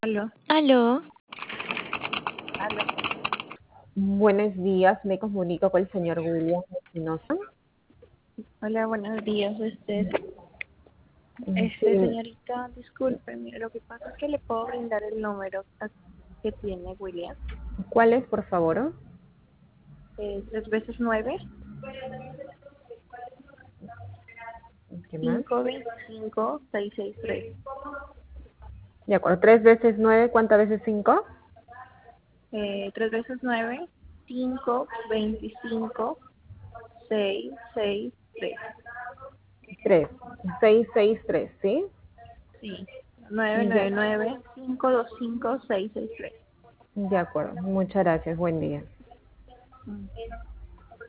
Aló, Aló, aló. Buenos días, me comunico con el señor William Espinosa. Hola, buenos días. Sí, Señorita, disculpe, mire, lo que pasa es que le puedo brindar el número que tiene William. ¿cuál es, por favor? 3 veces 9, ¿Qué más? 525-663. De acuerdo, 3 veces 9, ¿cuántas veces 5? 3 veces 9, 525-663. 3, 663, ¿sí? Sí, Ya, 999-525-663. de acuerdo, muchas gracias, buen día.